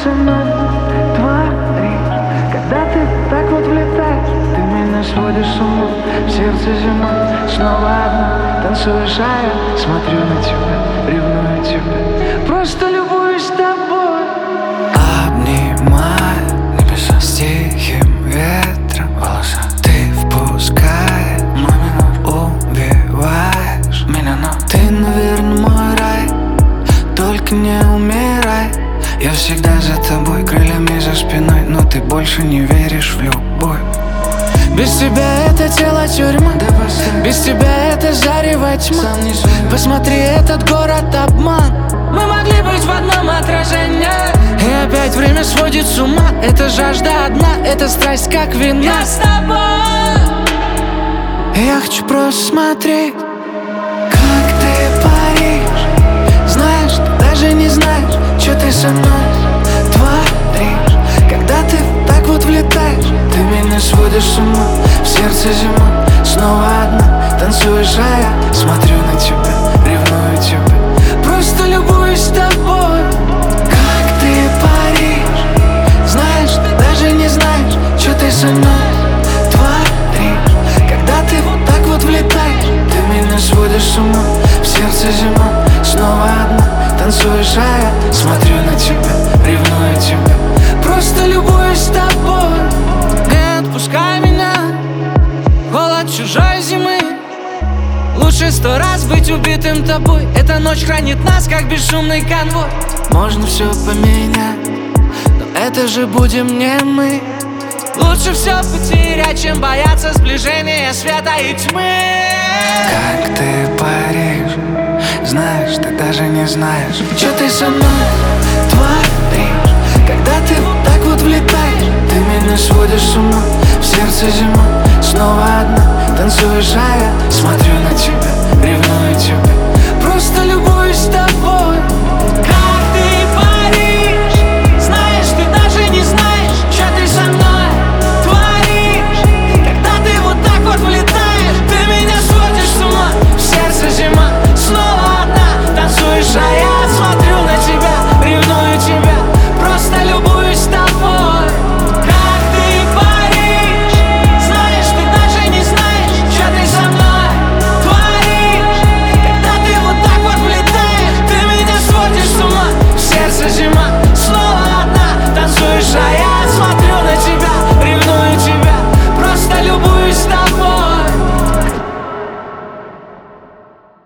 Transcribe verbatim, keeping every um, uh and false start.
со мной творишь, когда ты так вот влетаешь? Ты меня сводишь с ума, в сердце зима. Снова одна, танцуешь, а я смотрю на тебя, ревную тебя, просто любуюсь тобой. Обнимаю небеса с тихим ветром волоса. Ты впускаешь, но меня убиваешь меня, но ты, наверное, мой рай. Только не умирай. Я всегда за тобой, крыльями за спиной, но ты больше не веришь в любовь. Без тебя это тело тюрьма, да, без тебя это зарево тьма. Посмотри, этот город обман. Мы могли быть в одном отражении, и опять время сводит с ума. Это жажда одна, это страсть как вина. Я с тобой. Я хочу просто смотреть, как ты паришь. Знаешь, ты даже не знаешь, что ты со мной творишь. Когда ты так вот влетаешь, ты меня сводишь с ума, в сердце зима. Снова одна, танцуешь, а я смотрю на тебя, ревную тебя, просто любуюсь тобой. Как ты паришь. Знаешь, ты даже не знаешь, что ты со мной творишь. Когда ты вот так вот влетаешь, ты меня сводишь с ума, в сердце зима. Снова одна, танцуешь, а я смотрю на тебя, ревную тебя, просто любуюсь тобой. Не отпускай меня, холод чужой зимы. Лучше сто раз быть убитым тобой. Эта ночь хранит нас, как бесшумный конвой. Можно все поменять, но это же будем не мы. Лучше все потерять, чем бояться сближения света и тьмы. Как ты паришь. Знаешь, ты даже не знаешь, что ты со мной творишь. Когда ты вот так вот влетаешь, ты меня сводишь с ума, в сердце зима. Снова одна, танцуешь, а я смотрю на тебя, ревную тебя, просто любовь.